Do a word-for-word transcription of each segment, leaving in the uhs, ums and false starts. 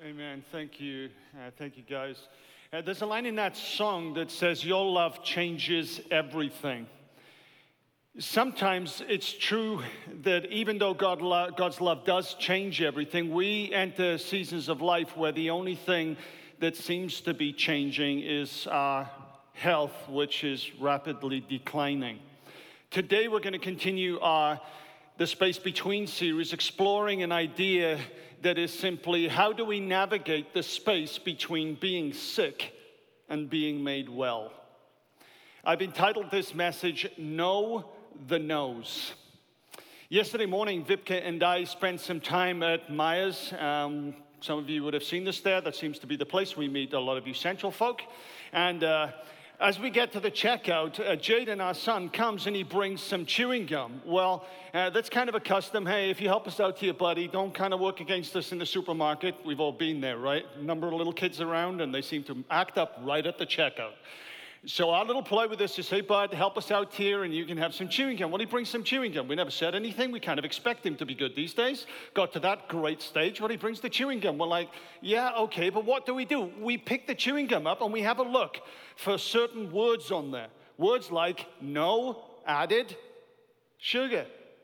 Amen. Thank you. Uh, thank you, guys. Uh, there's a line in that song that says, "Your love changes everything." Sometimes it's true that even though God lo- God's love does change everything, we enter seasons of life where the only thing that seems to be changing is our health, which is rapidly declining. Today, we're going to continue our The Space Between series, exploring an idea that is simply, how do we navigate the space between being sick and being made well? I've entitled this message, Know the No's. Yesterday morning, Vipka and I spent some time at Myers. Um, some of you would have seen this there. That seems to be the place we meet a lot of you Central folk. And uh, as we get to the checkout, uh, Jaden, our son, comes and he brings some chewing gum. Well, uh, that's kind of a custom. Hey, if you help us out here, buddy, don't kind of work against us in the supermarket. We've all been there, right? A number of little kids around, and they seem to act up right at the checkout. So our little play with this is, hey, bud, help us out here, and you can have some chewing gum. Well, he brings some chewing gum. We never said anything. We kind of expect him to be good these days. Got to that great stage where he brings the chewing gum. We're like, yeah, okay, but what do we do? We pick the chewing gum up, and we have a look for certain words on there. Words like no added sugar.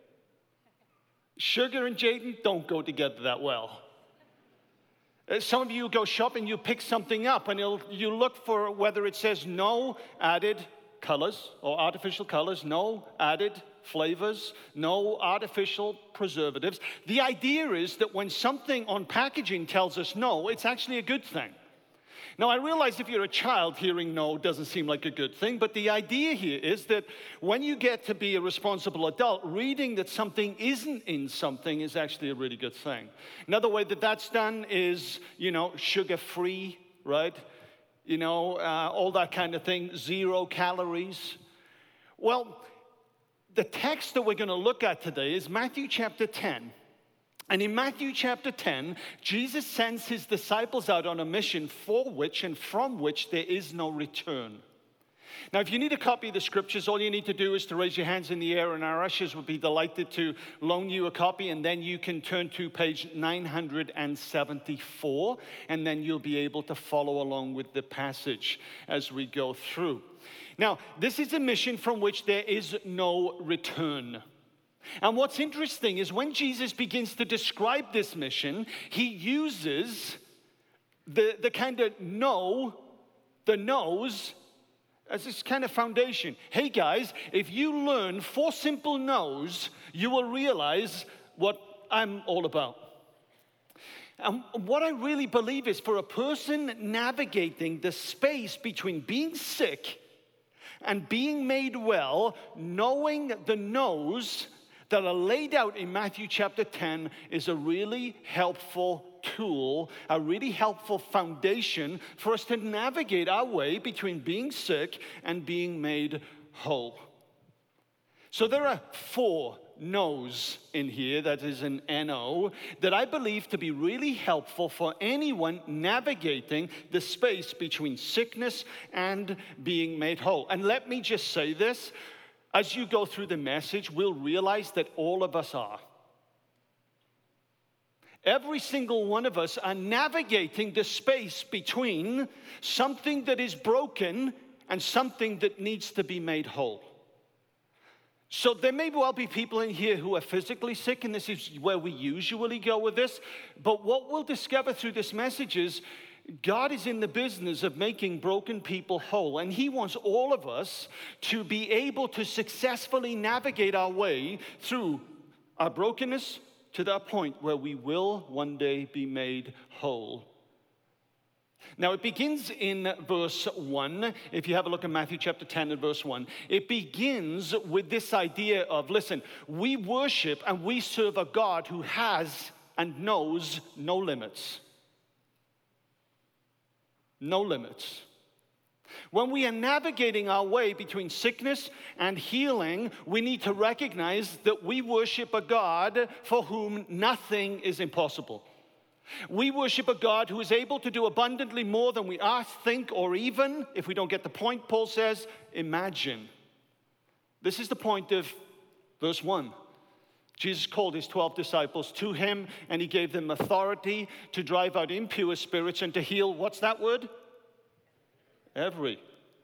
Sugar and Jaden don't go together that well. Uh, Some of you go shopping, you pick something up, and you'll, you look for whether it says no added colors or artificial colors, no added flavors, no artificial preservatives. The idea is that when something on packaging tells us no, it's actually a good thing. Now, I realize if you're a child, hearing no doesn't seem like a good thing, but the idea here is that when you get to be a responsible adult, reading that something isn't in something is actually a really good thing. Another way that that's done is, you know, sugar-free, right? You know, uh, all that kind of thing, zero calories. Well, the text that we're going to look at today is Matthew chapter ten. And in Matthew chapter ten, Jesus sends his disciples out on a mission for which and from which there is no return. Now, if you need a copy of the scriptures, all you need to do is to raise your hands in the air, and our ushers would be delighted to loan you a copy, and then you can turn to page nine hundred seventy-four, and then you'll be able to follow along with the passage as we go through. Now, this is a mission from which there is no return. And what's interesting is when Jesus begins to describe this mission, he uses the, the kind of no, the no's, as this kind of foundation. Hey guys, if you learn four simple no's, you will realize what I'm all about. And what I really believe is for a person navigating the space between being sick and being made well, knowing the no's that are laid out in Matthew chapter ten is a really helpful tool, a really helpful foundation for us to navigate our way between being sick and being made whole. So there are four no's in here, that is an N O, that I believe to be really helpful for anyone navigating the space between sickness and being made whole. And let me just say this. As you go through the message, we'll realize that all of us are. Every single one of us are navigating the space between something that is broken and something that needs to be made whole. So there may well be people in here who are physically sick, and this is where we usually go with this. But what we'll discover through this message is God is in the business of making broken people whole, and he wants all of us to be able to successfully navigate our way through our brokenness to that point where we will one day be made whole. Now, it begins in verse one. If you have a look at Matthew chapter ten and verse one, it begins with this idea of, listen, we worship and we serve a God who has and knows no limits. No limits. When we are navigating our way between sickness and healing, we need to recognize that we worship a God for whom nothing is impossible. We worship a God who is able to do abundantly more than we ask, think, or even, if we don't get the point, Paul says, imagine. This is the point of verse one. Jesus called his twelve disciples to him, and he gave them authority to drive out impure spirits and to heal, what's that word? Every.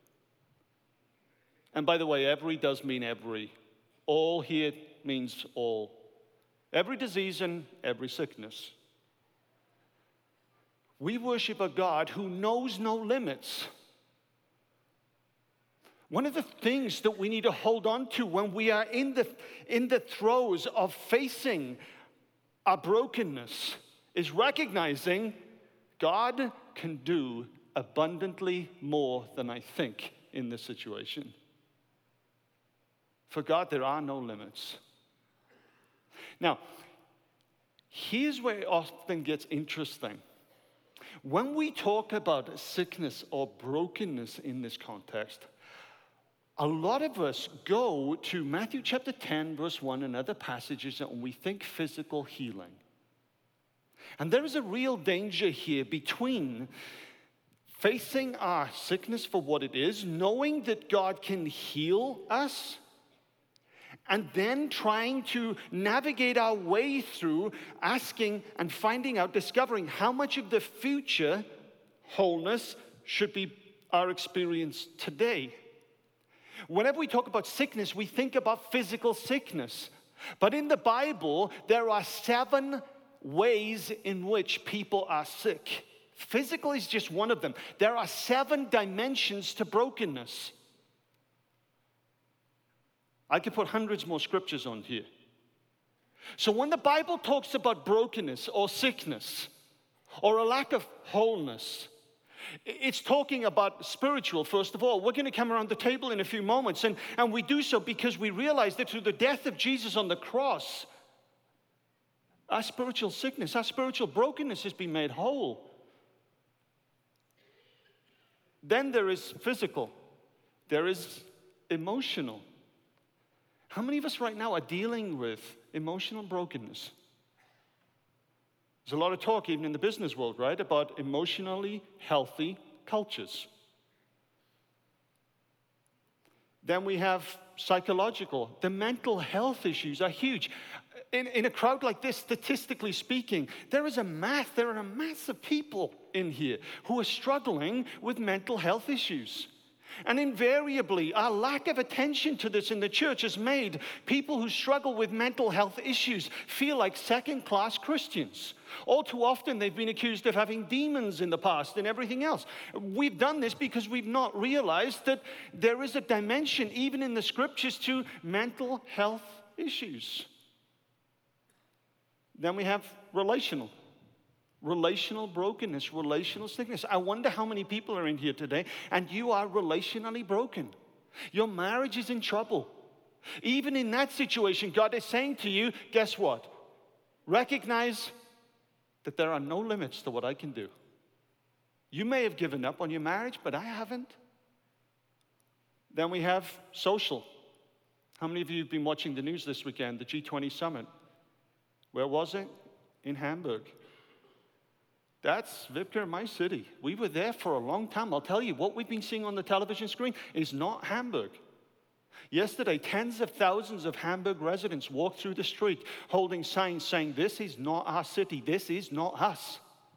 And by the way, every does mean every. All here means all. Every disease and every sickness. We worship a God who knows no limits. One of the things that we need to hold on to when we are in the, in the throes of facing our brokenness is recognizing God can do abundantly more than I think in this situation. For God, there are no limits. Now, here's where it often gets interesting. When we talk about sickness or brokenness in this context, a lot of us go to Matthew chapter ten, verse one, and other passages, and we think physical healing. And there is a real danger here between facing our sickness for what it is, knowing that God can heal us, and then trying to navigate our way through asking and finding out, discovering how much of the future wholeness should be our experience today. Whenever we talk about sickness, we think about physical sickness. But in the Bible, there are seven ways in which people are sick. Physical is just one of them. There are seven dimensions to brokenness. I could put hundreds more scriptures on here. So when the Bible talks about brokenness or sickness or a lack of wholeness, it's talking about spiritual, first of all. We're going to come around the table in a few moments, and, and we do so because we realize that through the death of Jesus on the cross, our spiritual sickness, our spiritual brokenness has been made whole. Then there is physical. There is emotional. How many of us right now are dealing with emotional brokenness? There's a lot of talk, even in the business world, right, about emotionally healthy cultures. Then we have psychological. The mental health issues are huge. In, in a crowd like this, statistically speaking, there is a mass, there are a mass of people in here who are struggling with mental health issues. And invariably, our lack of attention to this in the church has made people who struggle with mental health issues feel like second-class Christians. All too often, they've been accused of having demons in the past and everything else. We've done this because we've not realized that there is a dimension, even in the scriptures, to mental health issues. Then we have relational. Relational brokenness, relational sickness. I wonder how many people are in here today and you are relationally broken. Your marriage is in trouble. Even in that situation, God is saying to you, guess what? Recognize that there are no limits to what I can do. You may have given up on your marriage, but I haven't. Then we have social. How many of you have been watching the news this weekend, the G twenty summit? Where was it? In Hamburg. That's Vipka, my city. We were there for a long time. I'll tell you, what we've been seeing on the television screen is not Hamburg. Yesterday, tens of thousands of Hamburg residents walked through the street holding signs saying, this is not our city, this is not us.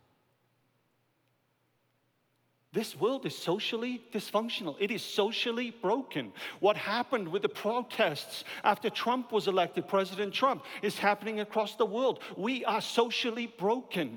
This world is socially dysfunctional. It is socially broken. What happened with the protests after Trump was elected, President Trump, is happening across the world. We are socially broken.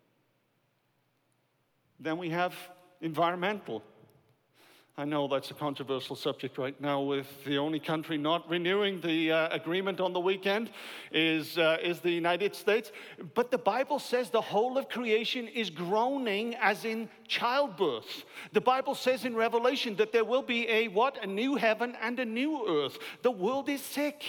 Then we have environmental. I know that's a controversial subject right now with the only country not renewing the uh, agreement on the weekend is, uh, is the United States. But the Bible says the whole of creation is groaning as in childbirth. The Bible says in Revelation that there will be a what? A new heaven and a new earth. The world is sick.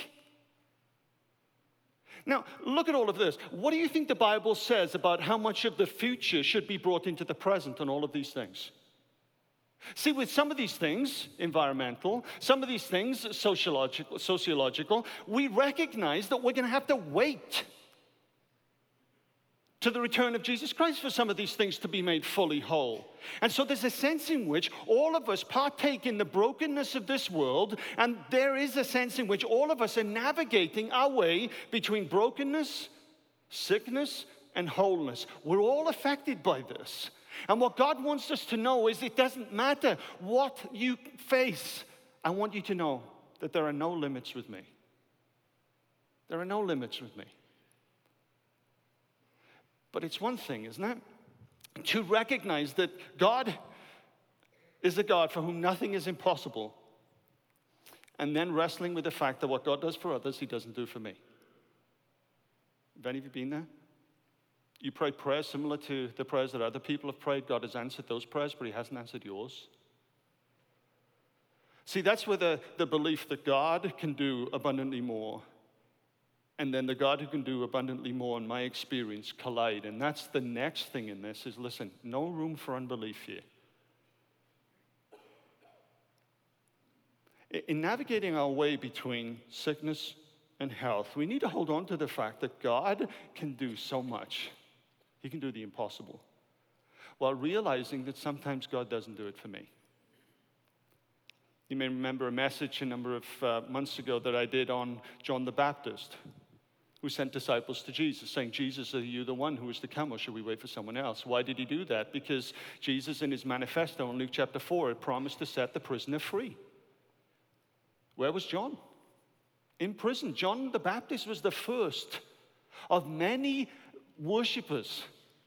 Now, look at all of this. What do you think the Bible says about how much of the future should be brought into the present and all of these things? See, with some of these things, environmental, some of these things, sociological, sociological, we recognize that we're going to have to wait to the return of Jesus Christ for some of these things to be made fully whole. And so there's a sense in which all of us partake in the brokenness of this world, and there is a sense in which all of us are navigating our way between brokenness, sickness, and wholeness. We're all affected by this. And what God wants us to know is it doesn't matter what you face. I want you to know that there are no limits with me. There are no limits with me. But it's one thing, isn't it? To recognize that God is a God for whom nothing is impossible, and then wrestling with the fact that what God does for others, he doesn't do for me. Have any of you been there? You prayed prayers similar to the prayers that other people have prayed. God has answered those prayers, but he hasn't answered yours. See, that's where the, the belief that God can do abundantly more, and then the God who can do abundantly more in my experience collide. And that's the next thing in this is, listen, no room for unbelief here. In navigating our way between sickness and health, we need to hold on to the fact that God can do so much. He can do the impossible, while realizing that sometimes God doesn't do it for me. You may remember a message a number of uh, months ago that I did on John the Baptist, who sent disciples to Jesus, saying, Jesus, are you the one who is to come, or should we wait for someone else? Why did he do that? Because Jesus, in his manifesto in Luke chapter four, had promised to set the prisoner free. Where was John? In prison. John the Baptist was the first of many worshipers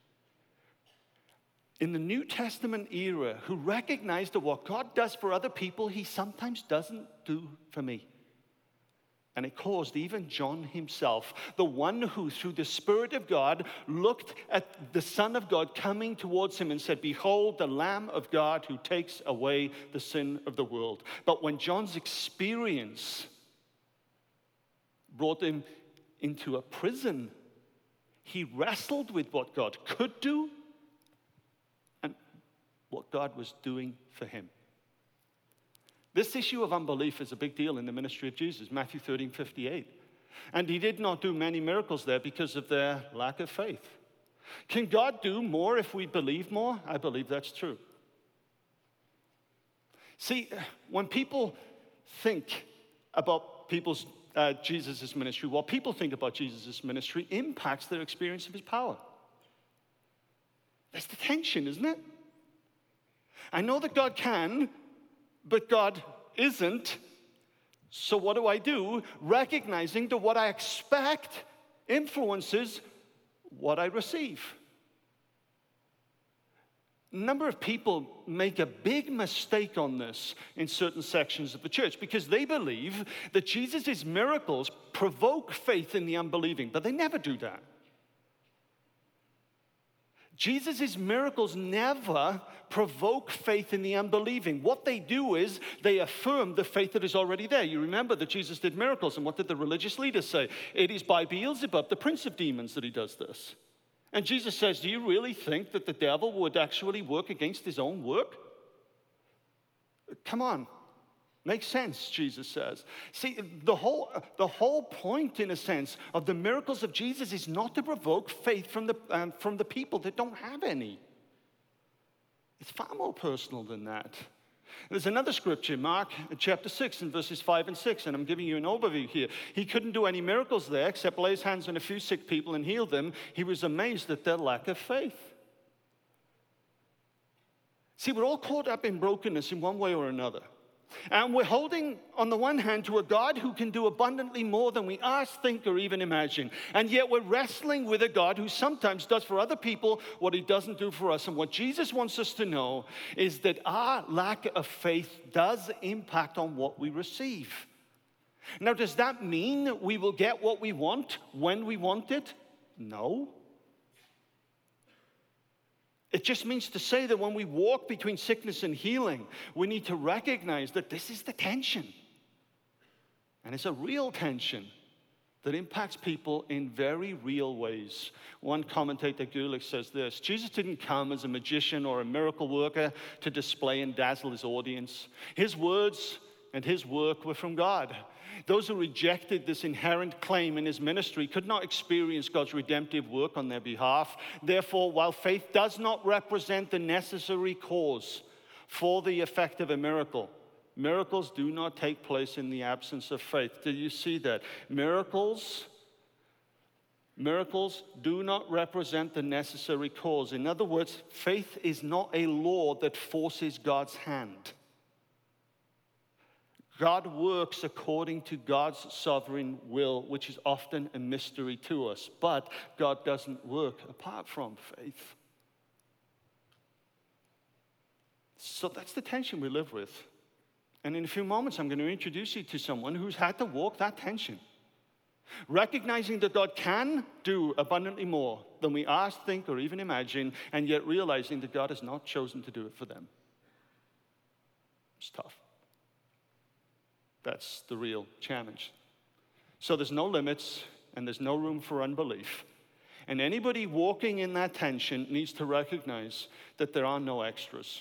in the New Testament era who recognized that what God does for other people, he sometimes doesn't do for me. And it caused even John himself, the one who through the Spirit of God looked at the Son of God coming towards him and said, behold, the Lamb of God who takes away the sin of the world. But when John's experience brought him into a prison, he wrestled with what God could do and what God was doing for him. This issue of unbelief is a big deal in the ministry of Jesus, Matthew thirteen fifty-eight. And he did not do many miracles there because of their lack of faith. Can God do more if we believe more? I believe that's true. See, when people think about people's uh, Jesus' ministry, what people think about Jesus' ministry impacts their experience of his power. That's the tension, isn't it? I know that God can, but God isn't. So what do I do? Recognizing that what I expect influences what I receive. A number of people make a big mistake on this in certain sections of the church because they believe that Jesus' miracles provoke faith in the unbelieving, but they never do that. Jesus' miracles never provoke faith in the unbelieving. What they do is they affirm the faith that is already there. You remember that Jesus did miracles, and what did the religious leaders say? It is by Beelzebub, the prince of demons, that he does this. And Jesus says, do you really think that the devil would actually work against his own work? Come on. Makes sense, Jesus says. See, the whole, the whole point, in a sense, of the miracles of Jesus is not to provoke faith from the, um, from the people that don't have any. It's far more personal than that. There's another scripture, Mark chapter six and verses five and six, and I'm giving you an overview here. He couldn't do any miracles there except lay his hands on a few sick people and heal them. He was amazed at their lack of faith. See, we're all caught up in brokenness in one way or another. And we're holding, on the one hand, to a God who can do abundantly more than we ask, think, or even imagine. And yet we're wrestling with a God who sometimes does for other people what he doesn't do for us. And what Jesus wants us to know is that our lack of faith does impact on what we receive. Now, does that mean that we will get what we want when we want it? No. It just means to say that when we walk between sickness and healing, we need to recognize that this is the tension. And it's a real tension that impacts people in very real ways. One commentator, Gulick, says this: Jesus didn't come as a magician or a miracle worker to display and dazzle his audience. His words and his work were from God. Those who rejected this inherent claim in his ministry could not experience God's redemptive work on their behalf. Therefore, while faith does not represent the necessary cause for the effect of a miracle, miracles do not take place in the absence of faith. Do you see that? Miracles, miracles do not represent the necessary cause. In other words, faith is not a law that forces God's hand. God works according to God's sovereign will, which is often a mystery to us. But God doesn't work apart from faith. So that's the tension we live with. And in a few moments, I'm going to introduce you to someone who's had to walk that tension. Recognizing that God can do abundantly more than we ask, think, or even imagine, and yet realizing that God has not chosen to do it for them. It's tough. That's the real challenge. So there's no limits, and there's no room for unbelief. And anybody walking in that tension needs to recognize that there are no extras.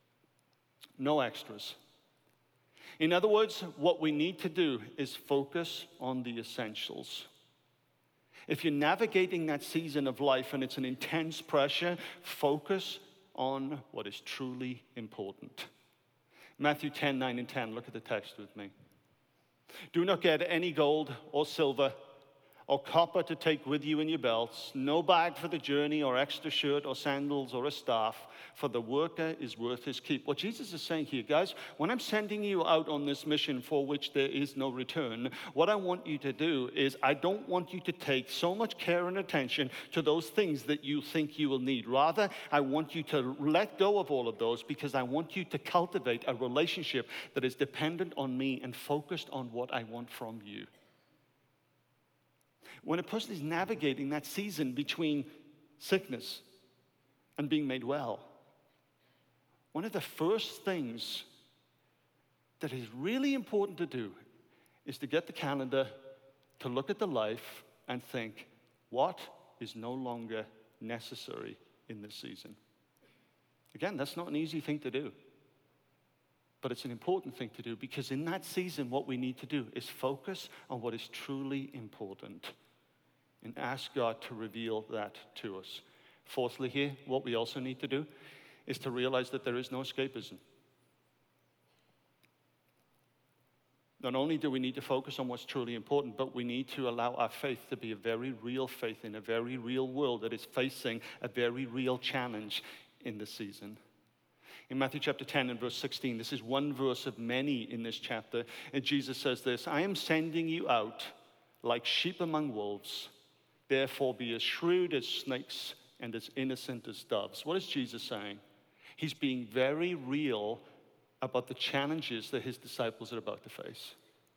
No extras. In other words, what we need to do is focus on the essentials. If you're navigating that season of life and it's an intense pressure, focus on what is truly important. Matthew ten, nine and ten, look at the text with me. Do not get any gold or silver or copper to take with you in your belts, no bag for the journey or extra shirt or sandals or a staff, for the worker is worth his keep. What Jesus is saying here, guys, when I'm sending you out on this mission for which there is no return, what I want you to do is I don't want you to take so much care and attention to those things that you think you will need. Rather, I want you to let go of all of those because I want you to cultivate a relationship that is dependent on me and focused on what I want from you. When a person is navigating that season between sickness and being made well, one of the first things that is really important to do is to get the calendar, to look at the life and think, what is no longer necessary in this season? Again, that's not an easy thing to do, but it's an important thing to do because in that season, what we need to do is focus on what is truly important and ask God to reveal that to us. Fourthly here, what we also need to do is to realize that there is no escapism. Not only do we need to focus on what's truly important, but we need to allow our faith to be a very real faith in a very real world that is facing a very real challenge in this season. In Matthew chapter ten and verse sixteen, this is one verse of many in this chapter, and Jesus says this, I am sending you out like sheep among wolves. Therefore, be as shrewd as snakes and as innocent as doves. What is Jesus saying? He's being very real about the challenges that his disciples are about to face.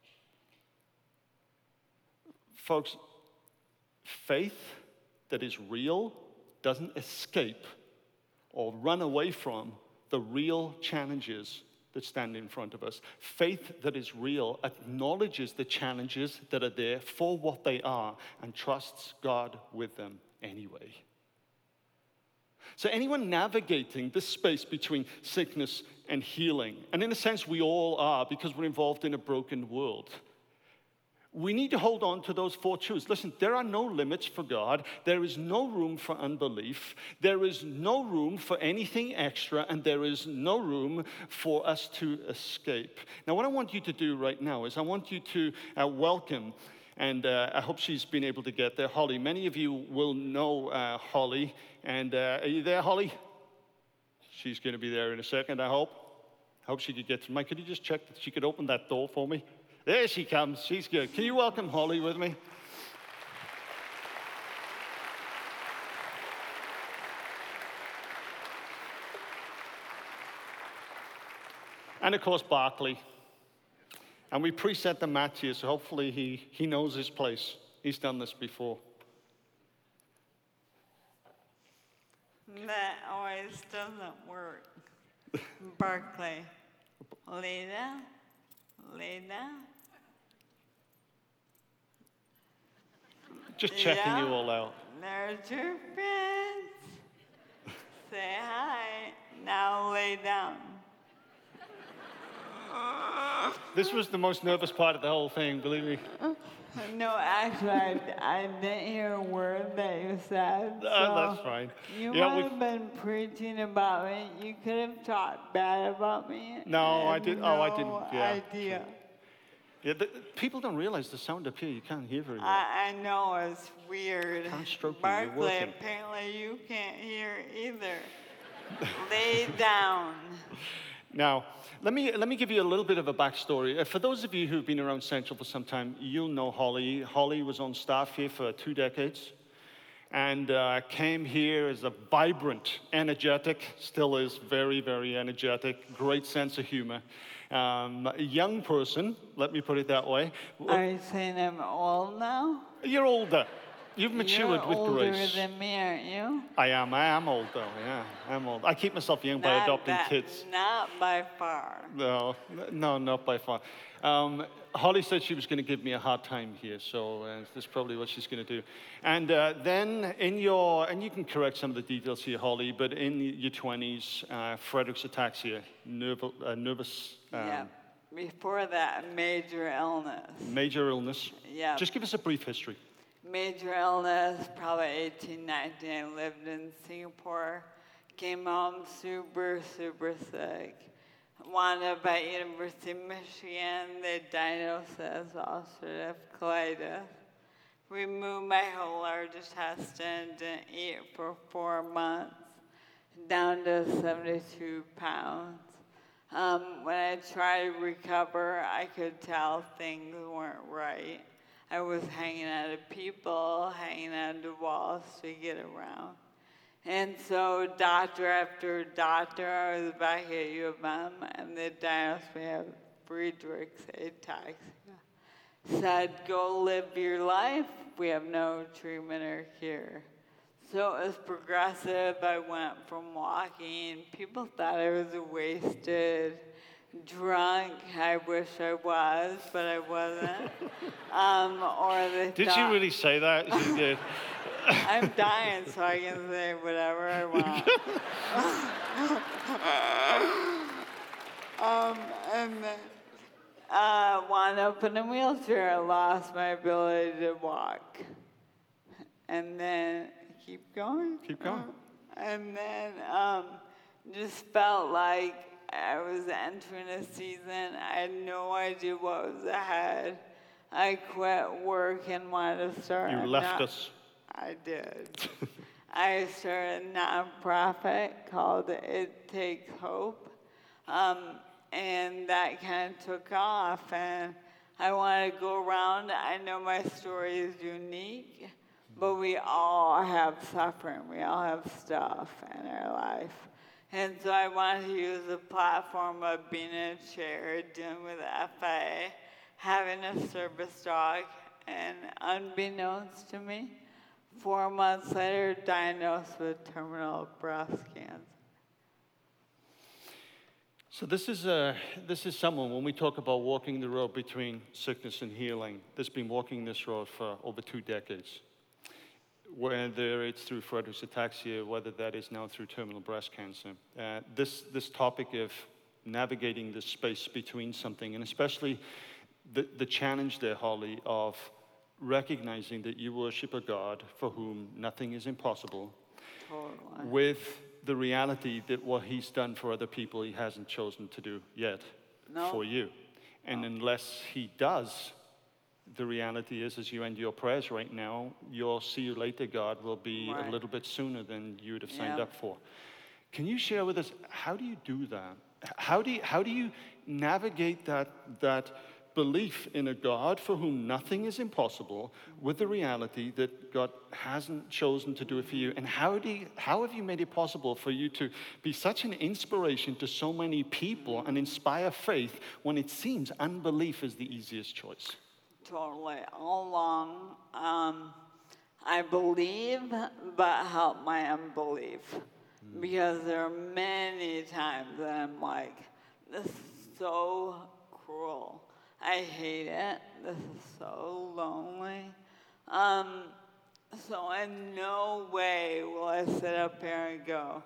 Folks, faith that is real doesn't escape or run away from the real challenges that stand in front of us. Faith that is real acknowledges the challenges that are there for what they are and trusts God with them anyway. So anyone navigating this space between sickness and healing, and in a sense we all are because we're involved in a broken world, we need to hold on to those four truths. Listen, there are no limits for God. There is no room for unbelief. There is no room for anything extra, and there is no room for us to escape. Now, what I want you to do right now is I want you to uh, welcome, and uh, I hope she's been able to get there, Holly. Many of you will know uh, Holly. And uh, are you there, Holly? She's going to be there in a second, I hope. I hope she could get to Mike. Could you just check that she could open that door for me? There she comes. She's good. Can you welcome Holly with me? And of course, Barkley. And we preset the mat here, so hopefully he, he knows his place. He's done this before. That always doesn't work. Barkley. Lay down. Lay down. Just checking Yeah, you all out. There's your friends. Say hi. Now lay down. This was the most nervous part of the whole thing, believe me. No, actually, I, I didn't hear a word that you said. So Uh, that's fine. You Yeah, might we've- have been preaching about me. You could have talked bad about me. No, I had did- oh, I no didn't, yeah, idea. Yeah, the, people don't realize the sound up here, you can't hear very well. I, I know it's weird. Can't stroke you, you're Barclay, working. apparently you can't hear either. Lay down. Now, let me, let me give you a little bit of a backstory. Uh, For those of you who've been around Central for some time, you'll know Holly. Holly was on staff here for two decades and uh, came here as a vibrant, energetic, still is very, very energetic, great sense of humor. Um, a young person, let me put it that way. Are you saying I'm old now? You're older. You've matured You're with older grace. than me, aren't you? I am. I am old, though. Yeah, I'm old. I keep myself young by Not adopting that- kids. Not by far. No, no, not by far. Um, Holly said she was going to give me a hard time here, so uh, that's probably what she's going to do. And uh, then in your, and you can correct some of the details here, Holly, but in your twenties, uh, Friedreich's ataxia, nerv- uh, nervous, um, Yeah. Before that, major illness. major illness. Yeah. Just give us a brief history. Major illness, probably eighteen, nineteen. I lived in Singapore. Came home super, super sick. Wound up at University of Michigan. They diagnosed as ulcerative colitis. Removed my whole large intestine. Didn't eat for four months. Down to seventy-two pounds. Um, when I tried to recover, I could tell things weren't right. I was hanging out of people, hanging out of walls to get around. And so doctor after doctor, I was back at U of M, and they diagnosed me with Friedreich's ataxia. Said, go live your life. We have no treatment or cure. So it was progressive. I went from walking. People thought I was wasted, drunk. I wish I was, but I wasn't. um, or they Did thought, you really say that? You did. I'm dying, so I can say whatever I want. um, and then uh, wound up in a wheelchair. I lost my ability to walk. And then keep going. Keep going. And then um, just felt like I was entering a season. I had no idea what was ahead. I quit work and wanted to start. You a left non- us. I did. I started a nonprofit called It Takes Hope. Um, and that kind of took off. And I want to go around. I know my story is unique. But we all have suffering. We all have stuff in our life. And so I wanted to use the platform of being in a chair, dealing with F A, having a service dog, and unbeknownst to me, four months later, diagnosed with terminal breast cancer. So this is, uh, this is someone, when we talk about walking the road between sickness and healing, that's been walking this road for over two decades. Whether it's through Friedreich's ataxia, whether that is now through terminal breast cancer. Uh, this, this topic of navigating the space between something, and especially the, the challenge there, Holly, of recognizing that you worship a God for whom nothing is impossible, Totally. with the reality that what he's done for other people, he hasn't chosen to do yet No. for you. And unless he does, the reality is, as you end your prayers right now, your see you later God will be Right. a little bit sooner than you would have signed Yeah. up for. Can you share with us, how do you do that? How do you, how do you navigate that, that belief in a God for whom nothing is impossible with the reality that God hasn't chosen to do it for you? And how, do you, how have you made it possible for you to be such an inspiration to so many people and inspire faith when it seems unbelief is the easiest choice? Totally. All along, um, I believe, but help my unbelief. Mm. Because there are many times that I'm like, this is so cruel. I hate it. This is so lonely. Um, so in no way will I sit up here and go,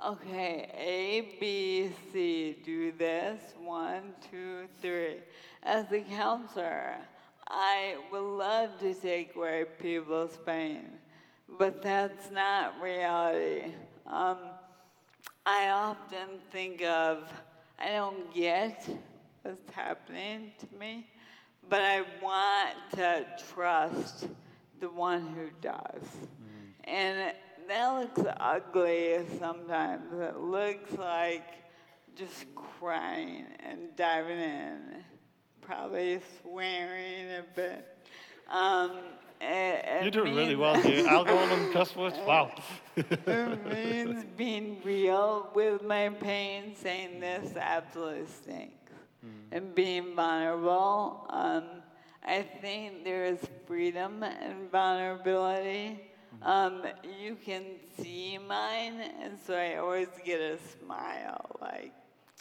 okay, A, B, C, do this, one, two, three. As a counselor, I would love to take away people's pain, but that's not reality. Um, I often think of, I don't get what's happening to me, but I want to trust the one who does. Mm. And that looks ugly sometimes. It looks like just crying and diving in, probably swearing a bit. Um, it, it You're doing means, really well here. Alcohol and cuss words, wow. It means being real with my pain, saying this absolutely stinks, mm. and being vulnerable. Um, I think there is freedom in vulnerability. Um, you can see mine, and so I always get a smile, like,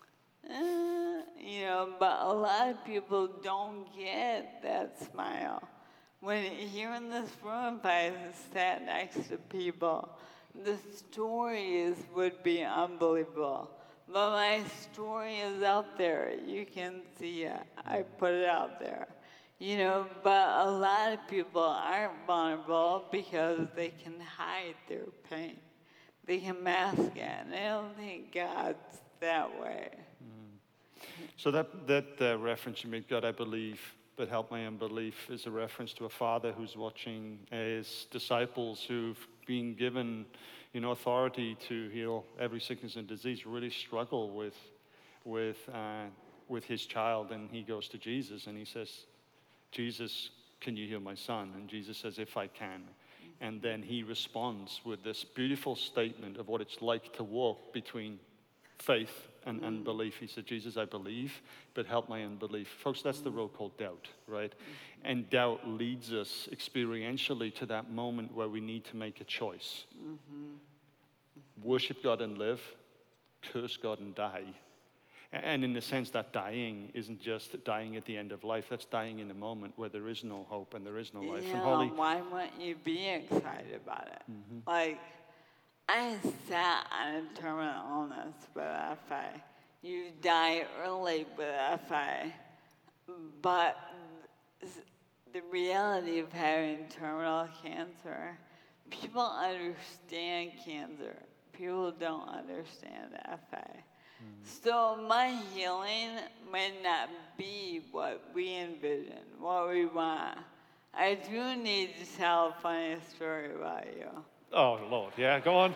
eh, you know, but a lot of people don't get that smile. When here in this room, if I sat next to people, the stories would be unbelievable. But my story is out there. You can see it. I put it out there. You know, but a lot of people aren't vulnerable because they can hide their pain. They can mask it, and I don't think God's that way. Mm. So that, that uh, reference you made, God, I believe, but help my unbelief, is a reference to a father who's watching his disciples who've been given, you know, authority to heal every sickness and disease, really struggle with, with, uh, with his child, and he goes to Jesus, and he says, Jesus, can you heal my son? And Jesus says, if I can. And then he responds with this beautiful statement of what it's like to walk between faith and unbelief. He said, Jesus, I believe, but help my unbelief. Folks, that's the road called doubt, right? And doubt leads us experientially to that moment where we need to make a choice. Mm-hmm. Worship God and live, curse God and die. And in the sense that dying isn't just dying at the end of life, that's dying in a moment where there is no hope and there is no life. Yeah, and Holly, why wouldn't you be excited about it? Mm-hmm. Like, I sat on a terminal illness with F I. You die early with F I. But the reality of having terminal cancer, people understand cancer. People don't understand F I. So my healing might not be what we envision, what we want. I do need to tell a funny story about you. Oh, Lord, yeah, go on.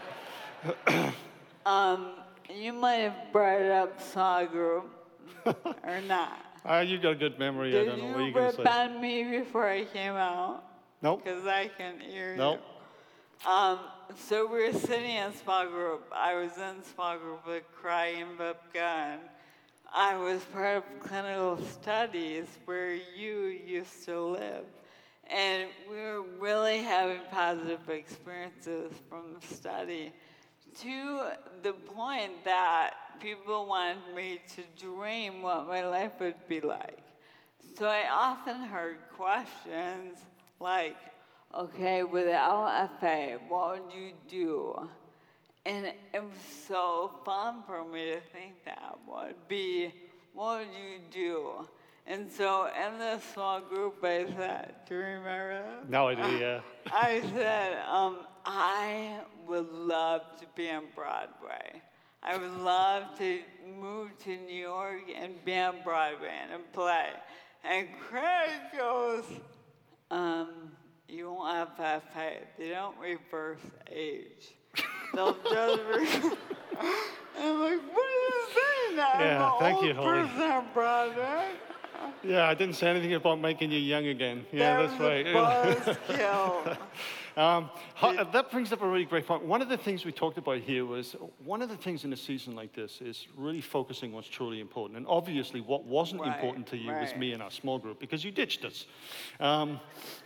um, you might have brought up Saw Group, or not. Uh, you got a good memory. Did I don't know what you you're going to rip say. on me before I came out? Nope. Because I can hear Nope. you. Um, so we were sitting in small group. I was in small group with Cry and Vipka, and I was part of clinical studies where you used to live. And we were really having positive experiences from the study to the point that people wanted me to dream what my life would be like. So I often heard questions like, okay, without F A, what would you do? And it was so fun for me to think that would be, what would you do? And so in this small group I said, do you remember that? No, I do, yeah. I said, um, I would love to be on Broadway. I would love to move to New York and be on Broadway and play. And Craig goes, um, you won't have F A. They don't reverse age. They'll just reverse. I'm like, what are you saying now? Yeah, I'm thank an you, old Holly. person on Broadway. Yeah, I didn't say anything about making you young again. Yeah, That that's was right. a buzzkill. Um, ho- that brings up a really great point. One of the things we talked about here was, one of the things in a season like this is really focusing what's truly important. And obviously what wasn't Right, important to you was right. me and our small group, because you ditched us. Um,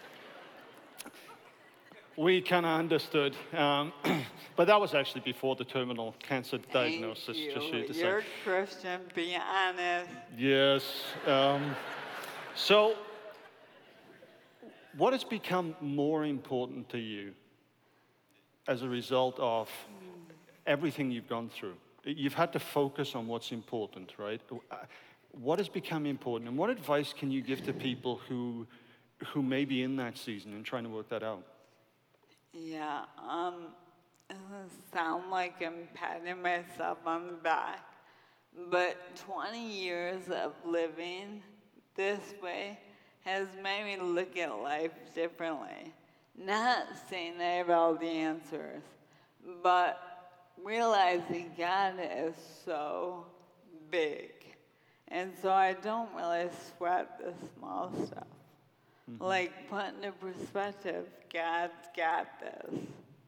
we kind of understood. Um, but that was actually before the terminal cancer diagnosis. Thank you. Just for you to You're say. Christian, be honest. Yes. Um, so, what has become more important to you as a result of everything you've gone through, you've had to focus on what's important, right? What has become important, and what advice can you give to people who who may be in that season and trying to work that out? Yeah, um, it doesn't sound like I'm patting myself on the back, but twenty years of living this way has made me look at life differently. Not saying I have all the answers, but realizing God is so big. And so I don't really sweat the small stuff. Mm-hmm. Like, put into perspective, God's got this.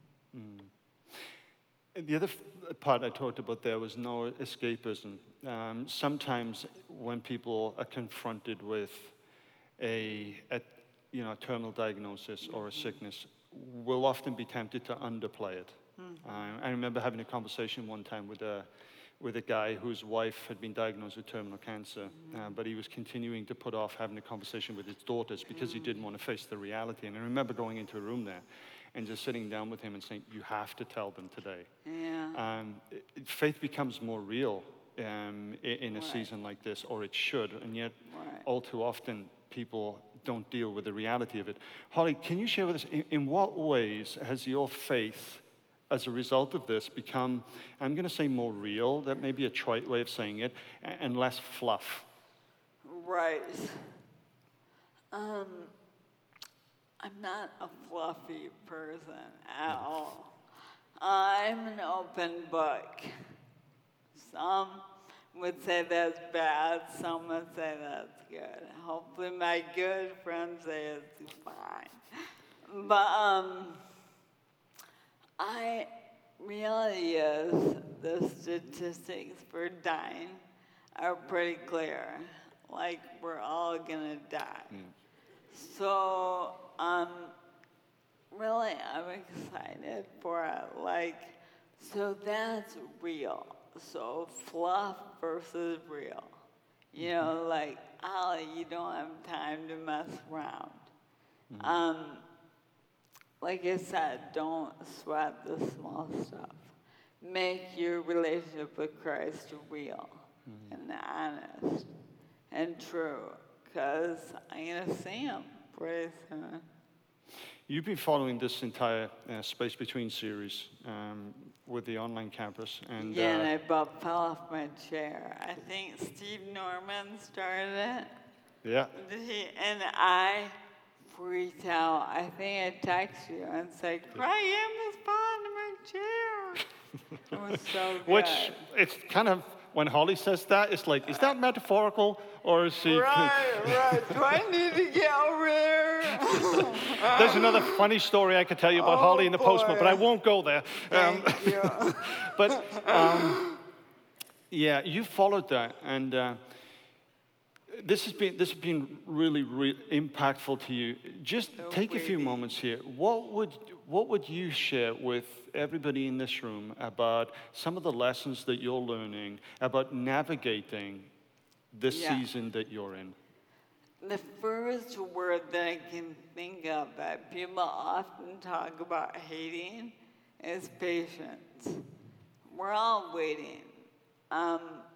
Mm. The other f- part I talked about there was no escapism. Um, sometimes when people are confronted with a, a you know, terminal diagnosis or a sickness, we'll often be tempted to underplay it. Mm-hmm. Uh, I remember having a conversation one time with a with a guy whose wife had been diagnosed with terminal cancer, mm-hmm. uh, but he was continuing to put off having a conversation with his daughters because mm-hmm. he didn't want to face the reality. And I remember going into a room there and just sitting down with him and saying, you have to tell them today. Yeah. Um, it, faith becomes more real um, in, in a right. season like this, or it should, and yet right. all too often people don't deal with the reality of it. Holly, can you share with us, in, in what ways has your faith as a result of this become, I'm going to say more real, that may be a trite way of saying it, and less fluff? Right. Um, I'm not a fluffy person at all. I'm an open book. Some would say that's bad, some would say that's good. Hopefully my good friends say it's fine. But, um, I, reality is the statistics for dying are pretty clear. Like, we're all gonna die. Mm. So, um, really, I'm excited for it. Like, so that's real. So fluff versus real. You know, like, Ollie, you don't have time to mess around. Mm-hmm. Um, Like I said, don't sweat the small stuff. Make your relationship with Christ real mm-hmm. and honest and true, because I'm going to see him pretty soon. You've been following this entire uh, Space Between series um, with the online campus. And, yeah, uh, and I about fell off my chair. I think Steve Norman started it. Yeah. Did he? And I freaked out. I think I texted you and said, Graham is falling in my chair. It was so good. Which, it's kind of, when Holly says that, it's like, is that metaphorical, or is she... Right, right. Do I need to get over there? There's another funny story I could tell you about oh, Holly and the boy. postman, but I won't go there. Thank um, you. But, um, yeah, you followed that, and... Uh, This has been this has been really, really impactful to you. Just so take wavy. a few moments here. What would what would you share with everybody in this room about some of the lessons that you're learning about navigating this yeah. season that you're in? The first word that I can think of that people often talk about hating is patience. We're all waiting. Um,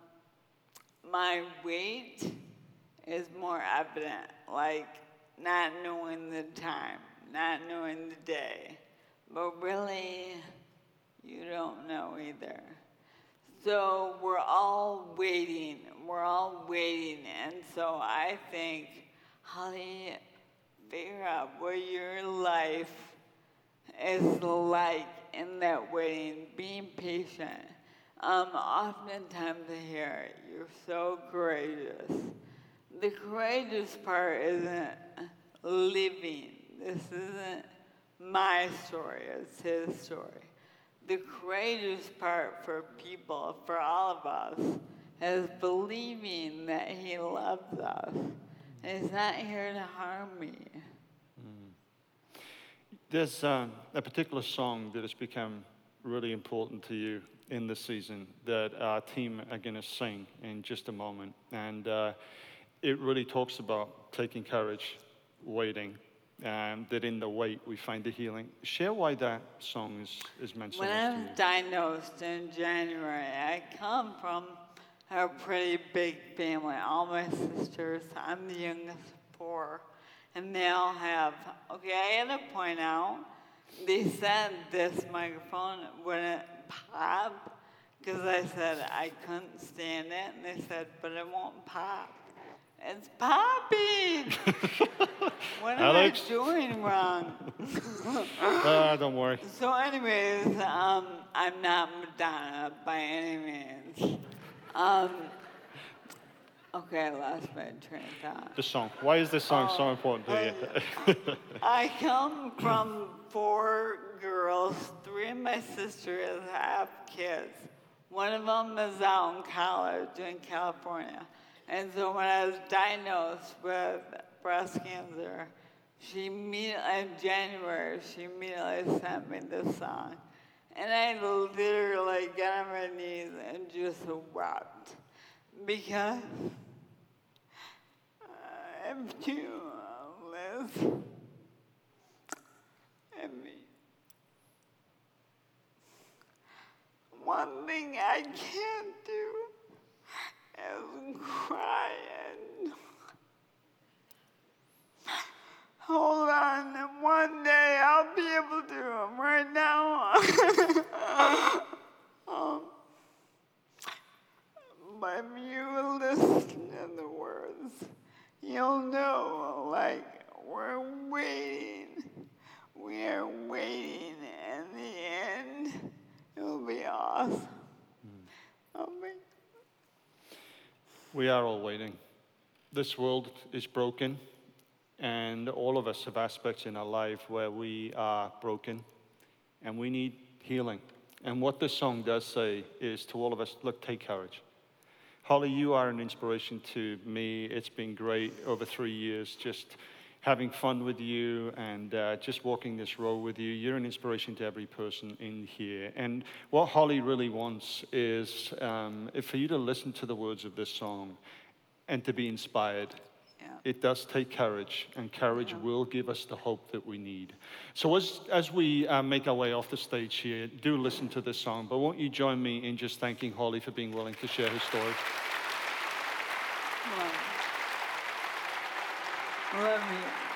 my wait is more evident, like not knowing the time, not knowing the day. But really, you don't know either. So we're all waiting, we're all waiting. And so I think, Holly, figure out what your life is like in that waiting, being patient. Um, oftentimes I hear, you're so courageous. The courageous part isn't living. This isn't my story, it's his story. The courageous part for people, for all of us, is believing that he loves us. And he's not here to harm me. Mm. There's uh, a particular song that has become really important to you in this season that our team are going to sing in just a moment. And uh, it really talks about taking courage, waiting, um, that in the wait we find the healing. Share why that song is, is meant so When much I to was you. diagnosed in January, I come from a pretty big family. All my sisters, I'm the youngest of four, and they all have, okay, I had to point out, they said this microphone wouldn't pop, because I said I couldn't stand it, and they said, but it won't pop. It's popping! What am Alex? I doing wrong? Ah, don't worry. So anyways, um, I'm not Madonna by any means. Um, okay, I lost my train of thought. The song. Why is this song so Oh, important to you? I come from four girls. Three of my sisters have kids. One of them is out in college in California. And so when I was diagnosed with breast cancer, she immediately, in January, she immediately sent me this song. And I literally got on my knees and just wept. Because uh, if you, uh, Liz, and me, one thing I can't do is cry and hold on, and one day I'll be able to. Um, right now, um, but if you listen to the words, you'll know, like, we're waiting. We are waiting, and in the end, it'll be awesome. Mm. I'll be We are all waiting. This world is broken, and all of us have aspects in our life where we are broken, and we need healing. And what this song does say is to all of us, look, take courage. Holly, you are an inspiration to me. It's been great over three years just having fun with you and uh, just walking this road with you. You're an inspiration to every person in here. And what Holly really wants is um, for you to listen to the words of this song and to be inspired. Yeah. It does take courage, and courage Yeah. will give us the hope that we need. So as, as we uh, make our way off the stage here, do listen to this song, but won't you join me in just thanking Holly for being willing to share her story? Love you.